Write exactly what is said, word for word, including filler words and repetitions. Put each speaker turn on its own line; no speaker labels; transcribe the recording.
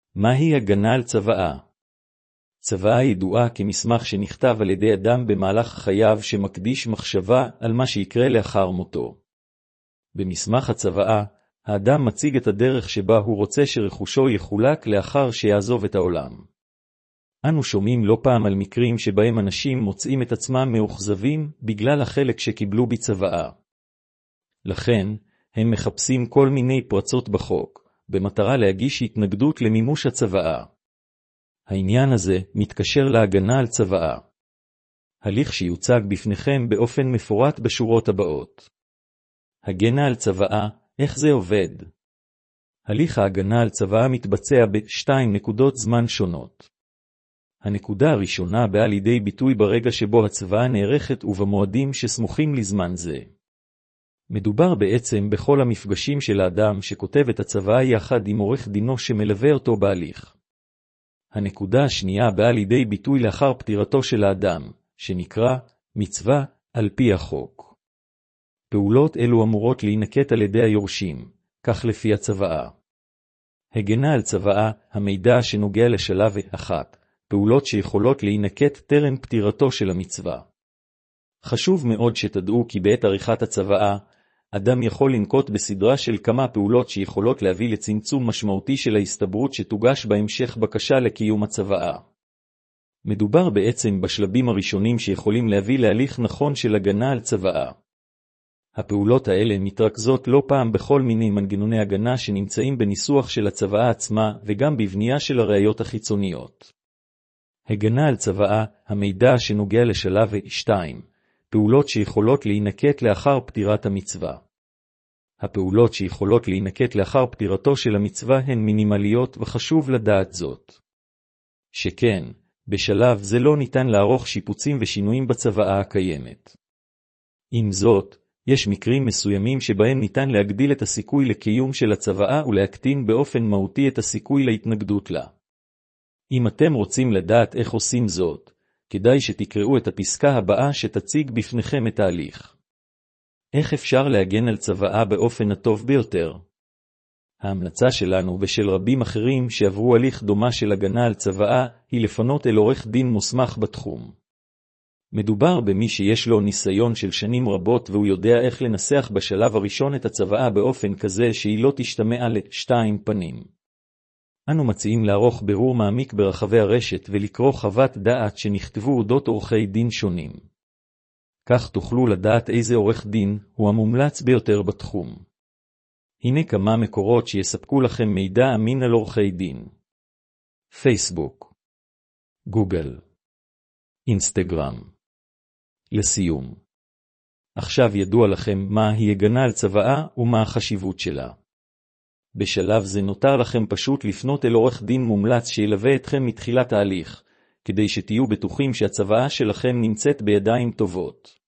מהי הגנה על צוואה? צוואה ידועה כמסמך שנכתב על ידי אדם במהלך חייו שמקדיש מחשבה על מה שיקרה לאחר מותו. במסמך הצוואה, האדם מציג את הדרך שבה הוא רוצה שרכושו יחולק לאחר שיעזוב את העולם. אנו שומעים לא פעם על מקרים שבהם אנשים מוצאים את עצמם מאוכזבים בגלל החלק שקיבלו בצוואה. לכן, הם מחפשים כל מיני פרצות בחוק, במטרה להגיש התנגדות למימוש הצוואה. העניין הזה מתקשר להגנה על צוואה. הליך שיוצג בפניכם באופן מפורט בשורות הבאות. הגנה על צוואה, איך זה עובד? הליך ההגנה על צוואה מתבצע בשתיים נקודות זמן שונות. הנקודה הראשונה באה לידי ביטוי ברגע שבו הצוואה נערכת ובמועדים שסמוכים לזמן זה. מדובר בעצם בכל המפגשים של האדם שכותב את הצוואה יחד עם עורך דינו שמלווה אותו בהליך. הנקודה השנייה באה לידי ביטוי לאחר פטירתו של האדם, שנקרא מצווה על פי החוק. פעולות אלו אמורות להינקט על ידי היורשים, כך לפי הצוואה. הגנה על צוואה, המידע שנוגע לשלב אחת, פעולות שיכולות להינקט טרם פטירתו של המצווה. חשוב מאוד שתדעו כי בעת עריכת הצוואה, אדם יכול לנקוט בסדרה של כמה פעולות שיכולות להביא לצמצום משמעותי של ההסתברות שתוגש בהמשך בקשה לקיום הצוואה. מדובר בעצם בשלבים הראשונים שיכולים להביא להליך נכון של הגנה על צוואה. הפעולות האלה מתרכזות לא פעם בכל מיני מנגנוני הגנה שנמצאים בניסוח של הצוואה עצמה וגם בבנייה של הראיות החיצוניות. הגנה על צוואה, המידע שנוגע לשלב שתיים, פעולות שיכולות להינקט לאחר פטירת המצווה. הפעולות שיכולות להינקט לאחר פטירתו של המצווה הן מינימליות וחשוב לדעת זאת. שכן, בשלב זה לא ניתן לערוך שיפוצים ושינויים בצוואה הקיימת. עם זאת, יש מקרים מסוימים שבהם ניתן להגדיל את הסיכוי לקיום של הצוואה ולהקטין באופן מהותי את הסיכוי להתנגדות לה. אם אתם רוצים לדעת איך עושים זאת, כדאי שתקראו את הפסקה הבאה שתציג בפניכם את ההליך. איך אפשר להגן על צוואה באופן הטוב ביותר? ההמלצה שלנו ושל רבים אחרים שעברו הליך דומה של הגנה על צוואה היא לפנות אל עורך דין מוסמך בתחום. מדובר במי שיש לו ניסיון של שנים רבות והוא יודע איך לנסח בשלב הראשון את הצוואה באופן כזה שהיא לא תשתמע לשתיים פנים. אנו מציעים לערוך בירור מעמיק ברחבי הרשת ולקרוא חוות דעת שנכתבו אודות עורכי דין שונים. כך תוכלו לדעת איזה עורך דין הוא המומלץ ביותר בתחום. הנה כמה מקורות שיספקו לכם מידע אמין על עורכי דין. פייסבוק, גוגל, אינסטגרם. לסיום. עכשיו ידוע לכם מה היא הגנה על צוואה ומה החשיבות שלה. בשלב זה נותר לכם פשוט לפנות אל עורך דין מומלץ שילווה אתכם מתחילת ההליך, כדי שתהיו בטוחים שהצוואה שלכם נמצאת בידיים טובות.